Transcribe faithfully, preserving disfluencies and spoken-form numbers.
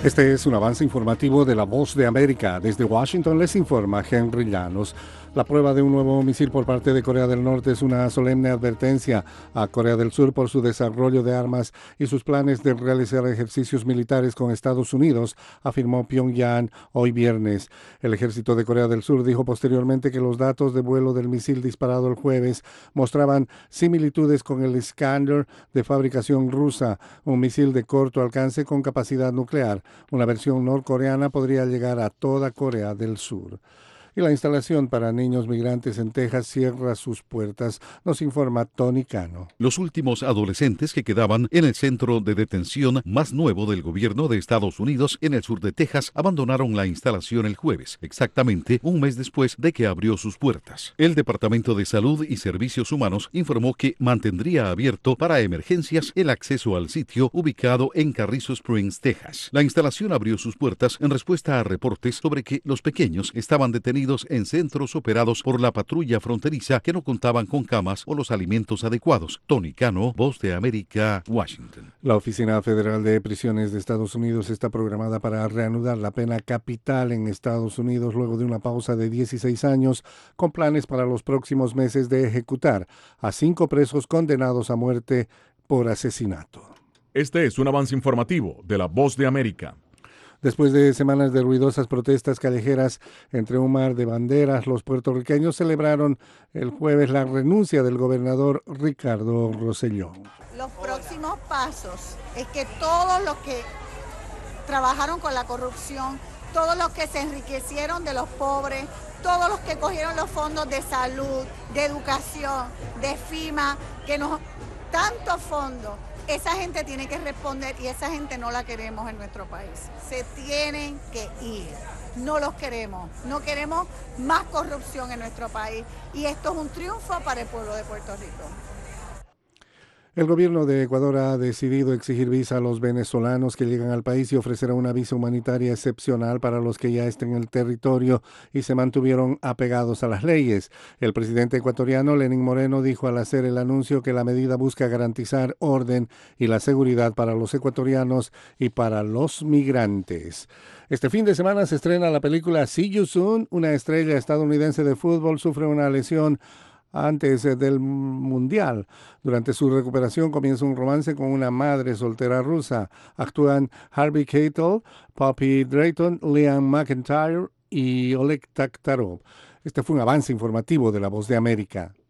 Este es un avance informativo de La Voz de América. Desde Washington les informa Henry Llanos. La prueba de un nuevo misil por parte de Corea del Norte es una solemne advertencia a Corea del Sur por su desarrollo de armas y sus planes de realizar ejercicios militares con Estados Unidos, afirmó Pyongyang hoy viernes. El ejército de Corea del Sur dijo posteriormente que los datos de vuelo del misil disparado el jueves mostraban similitudes con el Iskander de fabricación rusa, un misil de corto alcance con capacidad nuclear. Una versión norcoreana podría llegar a toda Corea del Sur. Y la instalación para niños migrantes en Texas cierra sus puertas, nos informa Tony Cano. Los últimos adolescentes que quedaban en el centro de detención más nuevo del gobierno de Estados Unidos en el sur de Texas abandonaron la instalación el jueves, exactamente un mes después de que abrió sus puertas. El Departamento de Salud y Servicios Humanos informó que mantendría abierto para emergencias el acceso al sitio ubicado en Carrizo Springs, Texas. La instalación abrió sus puertas en respuesta a reportes sobre que los pequeños estaban detenidos en centros operados por la patrulla fronteriza que no contaban con camas o los alimentos adecuados. Tony Cano, Voz de América, Washington. La Oficina Federal de Prisiones de Estados Unidos está programada para reanudar la pena capital en Estados Unidos luego de una pausa de dieciséis años, con planes para los próximos meses de ejecutar a cinco presos condenados a muerte por asesinato. Este es un avance informativo de La Voz de América. Después de semanas de ruidosas protestas callejeras entre un mar de banderas, los puertorriqueños celebraron el jueves la renuncia del gobernador Ricardo Rosselló. Los próximos pasos es que todos los que trabajaron con la corrupción, todos los que se enriquecieron de los pobres, todos los que cogieron los fondos de salud, de educación, de FEMA, que nos tantos fondos, esa gente tiene que responder y esa gente no la queremos en nuestro país. Se tienen que ir. No los queremos. No queremos más corrupción en nuestro país. Y esto es un triunfo para el pueblo de Puerto Rico. El gobierno de Ecuador ha decidido exigir visa a los venezolanos que llegan al país y ofrecerá una visa humanitaria excepcional para los que ya estén en el territorio y se mantuvieron apegados a las leyes. El presidente ecuatoriano Lenín Moreno dijo al hacer el anuncio que la medida busca garantizar orden y la seguridad para los ecuatorianos y para los migrantes. Este fin de semana se estrena la película See You Soon. Una estrella estadounidense de fútbol sufre una lesión antes del Mundial. Durante su recuperación comienza un romance con una madre soltera rusa. Actúan Harvey Keitel, Poppy Drayton, Liam McIntyre y Oleg Taktarov. Este fue un avance informativo de La Voz de América.